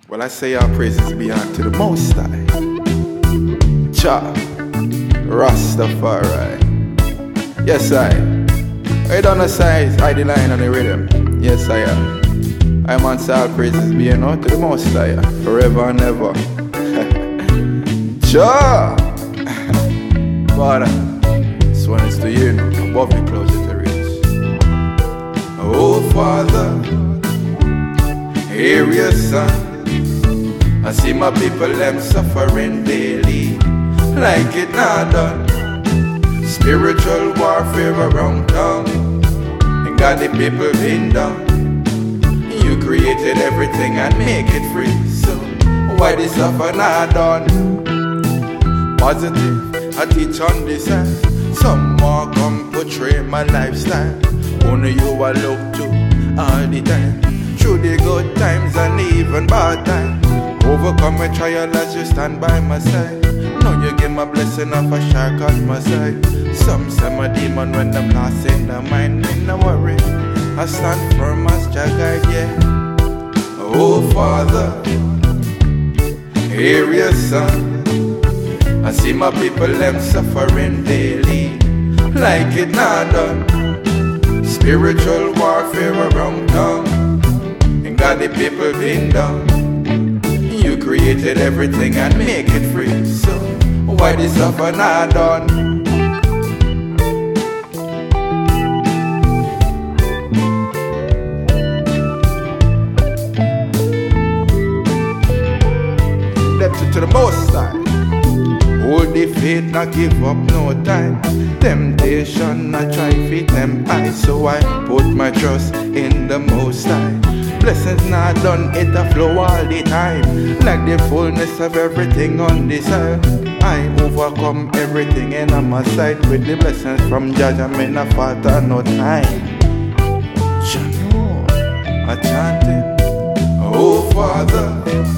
Well, I say our praises be unto the Most High. Cha, Rastafari. Yes, I don't know size, I the line on the rhythm. Yes, I am. I'm on all praises be unto the Most High, forever and ever. Cha! Father, this one is to you, above the clouds to reach. Oh, Father, hear your son. I see my people, them suffering daily, like it not done. Spiritual warfare around town, and got the people pinned down. You created everything and make it free, so why this suffer not done? Positive, I teach on this side. Some more come portray my lifestyle. Only you I look to all the time, through the good times and even bad times. Overcome my trial as you stand by my side. Now you give my blessing of a shark on my side. Some say my demon when I'm lost in the mind. Me no worry, I stand firm as Jah guide, yeah. Oh Father, hear your son. I see my people, them suffering daily, like it not done. Spiritual warfare around town, and got the people pinned down. You created everything and make it free, so why this suffer not done? Left to the Most High. Hold the faith, not give up no time. Temptation, not try fit them high. So I put my trust in the Most High. Blessings not done, it a flow all the time, like the fullness of everything on this earth. I overcome everything and on my side with the blessings from Jah. I may not falter no time. I chanted, oh Father,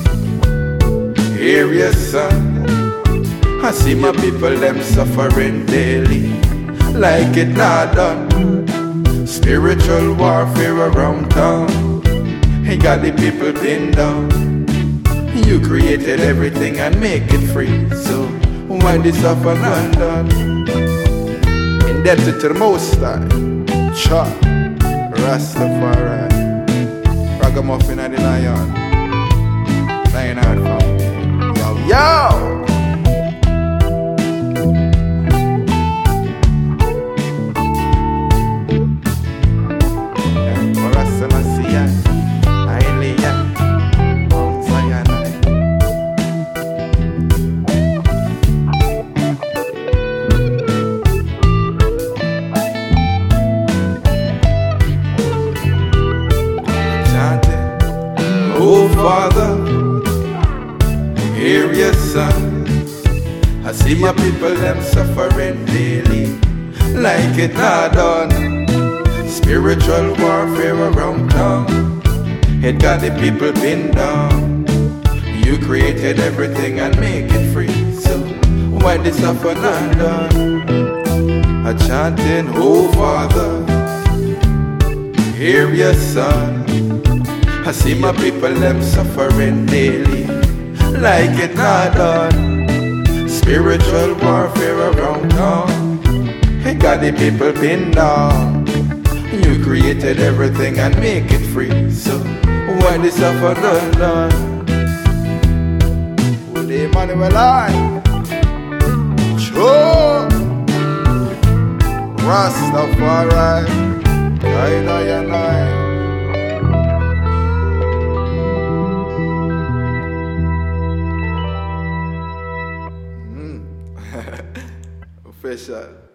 hear your son. I see my people, them suffering daily, like it not done. Spiritual warfare around town, he got the people pinned down. You created everything and make it free, so why this suffer not done? Indebted to the Most High. Cha, Rastafari. Ragamuffin and the Lion. Lionheart family. Yo, yo! Oh Father, hear your son. I see my people, them suffering daily, like it not done. Spiritual warfare around town, it got the people pinned down. You created everything and make it free, so why this suffer not done? I chanting, oh Father, hear your son. I see my people, them suffering daily, like it not done. Spiritual warfare around town, it got the people pinned down. You created everything and make it free, so why this suffer not done? Well, the Emmanuel I Cho Rastafari, I. Official.